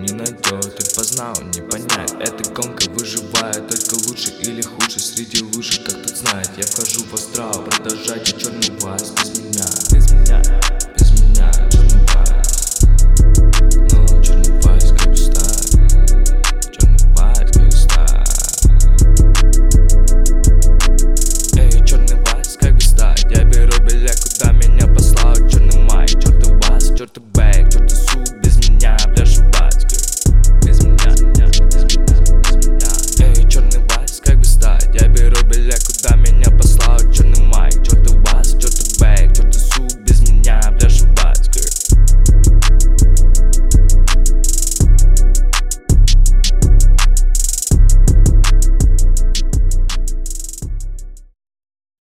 не найдет. И познал, не понять, эта гонка выживает. Только лучше или хуже среди лучших, как тут знает. Я вхожу в астрал, продолжайте черную власть без меня.